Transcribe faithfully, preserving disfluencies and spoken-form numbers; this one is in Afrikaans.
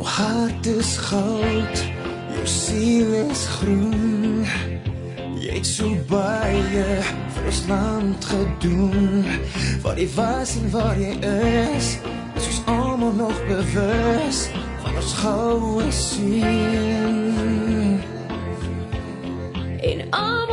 Jou hart is goud, jou siel is groen. Jy het so baie vir ons land gedoen. Waar jy was en waar jy is, is ons almal nog bewus van ons goue sien. En almal